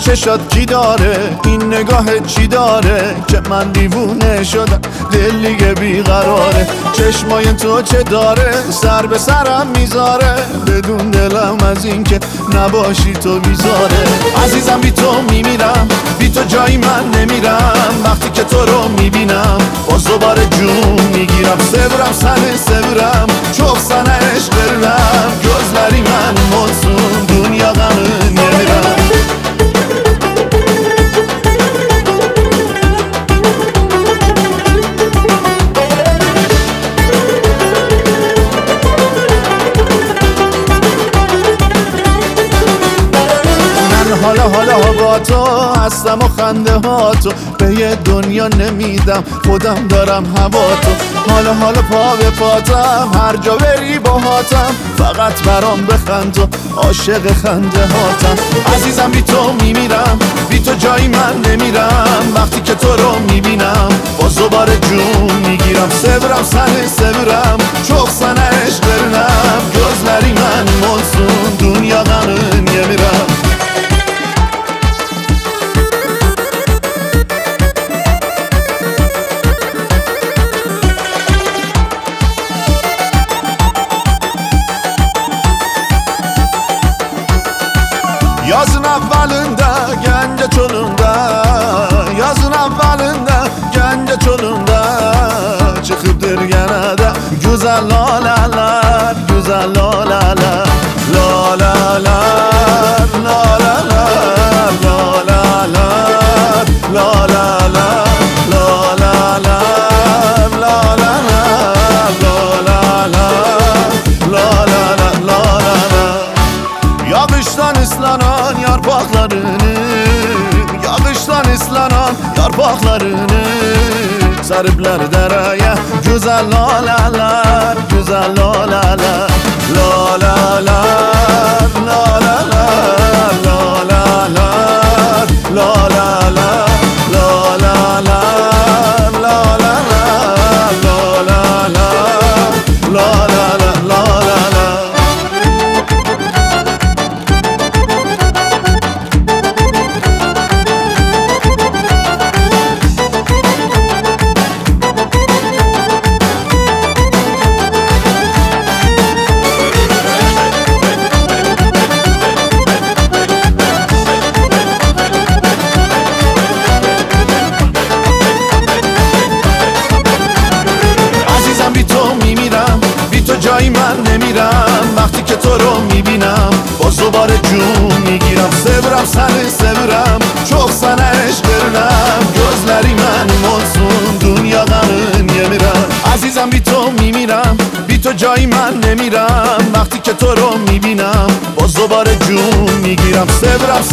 چشات کی داره؟ این نگاه چی داره که من دیوونه شدم؟ دل دیگه بیقراره. چشمای تو چه داره؟ سر به سرم میذاره، بدون دلم از این که نباشی تو بیزاره. عزیزم بی تو میمیرم، بی تو جایی من نمیرم. وقتی که تو رو میبینم باز دوباره جون میگیرم. سبرم سنه سبرم çok sana eşk verirəm. Gözlərim mənim olsun, dünyadan yemirəm. حالا با تو هستم و خنده ها تو به یه دنیا نمیدم، خودم دارم هوا تو. حالا پا به پاتم، هر جا بری با هاتم، فقط برام بخند و عاشق خنده هاتم. عزیزم بی تو میمیرم، بی تو جایی من نمیرم. وقتی که تو رو میبینم باز دوباره جون میگیرم. سبرم سنه سبرم çok sana eşk verirəm. Gözlərim mənim olsun, dünyadan yemirəm. Yazın avvalında, Gence çolunda, yazın avvalında, Gence çolunda çıkıptır genelde güzel lalalar, güzel lalalar, lalalar, lalalar, lalalar, lalalar, lalalar, lalalar, lalalar, lalalar. Yağıştan ıslanan yarpaklarını, yağıştan ıslanan yarpaklarını sarıplar dereye. Güzel lalalar, güzel lalalar, lalalar, lalalar, lalalar, lalalar, lalalar, lalalar, lalalar, lalalar, lalalar. جایی من نمیرم. وقتی که تو رو میبینم باز دوباره جون میگیرم. سبرم سنه سبرم çok sana eşk verirəm. Gözlərim mənim olsun, dünyadan yemirəm. عزیزم بی تو میمیرم، بی تو جایی من نمیرم. وقتی که تو رو میبینم باز دوباره جون میگیرم. سبرم